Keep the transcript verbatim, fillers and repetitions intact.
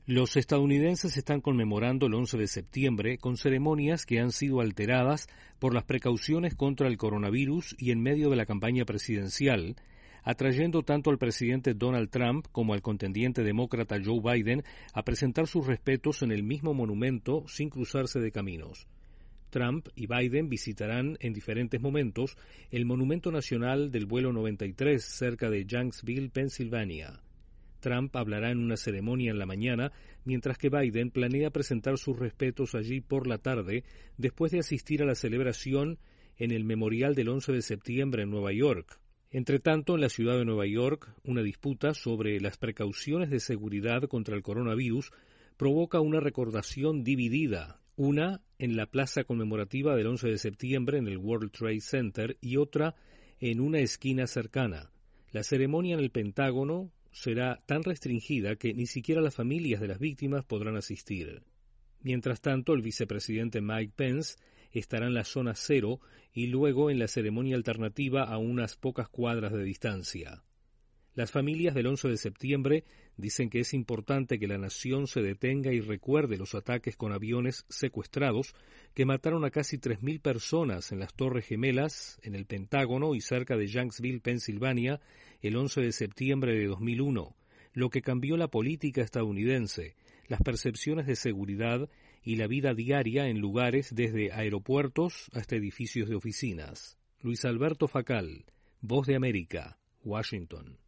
Los estadounidenses están conmemorando el once de septiembre con ceremonias que han sido alteradas por las precauciones contra el coronavirus y en medio de la campaña presidencial, atrayendo tanto al presidente Donald Trump como al contendiente demócrata Joe Biden a presentar sus respetos en el mismo monumento sin cruzarse de caminos. Trump y Biden visitarán en diferentes momentos el Monumento Nacional del Vuelo noventa y tres cerca de Yanksville, Pensilvania. Trump hablará en una ceremonia en la mañana, mientras que Biden planea presentar sus respetos allí por la tarde, después de asistir a la celebración en el Memorial del once de septiembre en Nueva York. Entretanto, en la ciudad de Nueva York, una disputa sobre las precauciones de seguridad contra el coronavirus provoca una recordación dividida, una en la plaza conmemorativa del once de septiembre en el World Trade Center y otra en una esquina cercana. La ceremonia en el Pentágono será tan restringida que ni siquiera las familias de las víctimas podrán asistir. Mientras tanto, el vicepresidente Mike Pence estará en la zona cero y luego en la ceremonia alternativa a unas pocas cuadras de distancia. Las familias del once de septiembre dicen que es importante que la nación se detenga y recuerde los ataques con aviones secuestrados que mataron a casi tres mil personas en las Torres Gemelas, en el Pentágono y cerca de Yanksville, Pensilvania, el once de septiembre de dos mil uno, lo que cambió la política estadounidense, las percepciones de seguridad y la vida diaria en lugares desde aeropuertos hasta edificios de oficinas. Luis Alberto Facal, Voz de América, Washington.